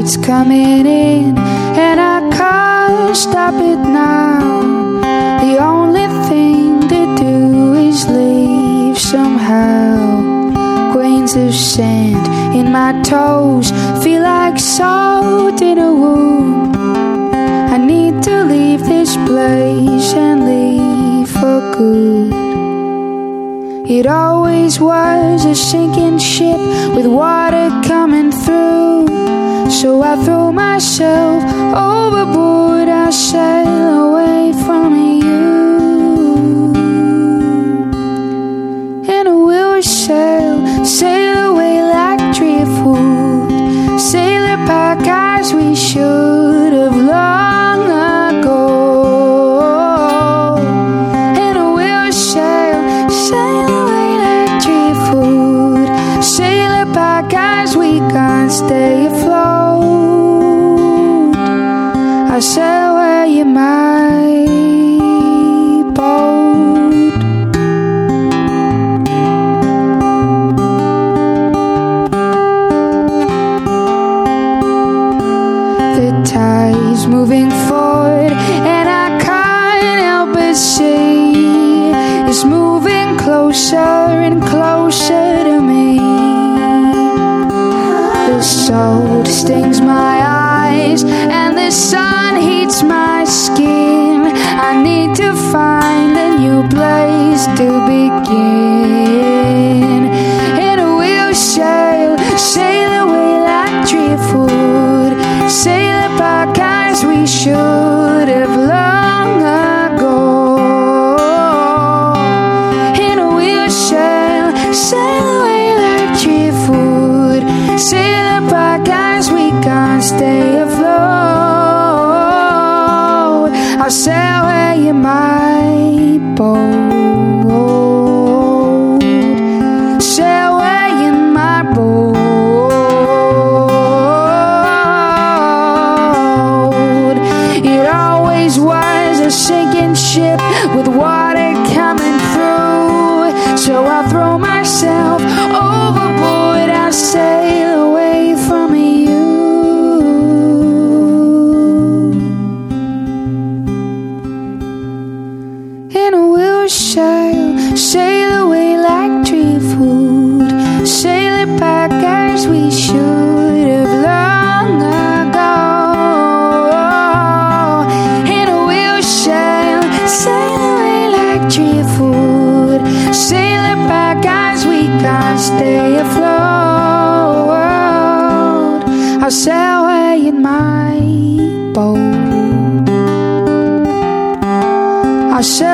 it's coming in, and I can't stop it now. The only thing to do is leave somehow. Grains of sand in my toes feel like salt in a wound. I need to leave this place and leave for good. It always was a sinking ship with water coming through. So I throw myself overboard, I sail away from you. And we'll sail away like driftwood, sail back as we should have long ago. And we'll sail away like driftwood, sail back as we can't stay afloat. I sail where you might boat. The tide's moving forward, and I can't help but see it's moving closer and closer to me. The salt stings my eyes, and the sun heats my skin. I need to find a new place to begin. And we'll sail away like driftwood, sail back as we should have long ago. And we'll sail away like driftwood, sail back as we can't stay afloat. I'll sail where you might boat, sail where you might boat. It always was a sinking ship with water coming through. So I throw myself overboard, I sail away from you. And we'll sail away like driftwood, sail it back as we should have long ago. And we'll sail away like driftwood, sail it back as we can't stay afloat. I'll sail where you might boat. I'll sail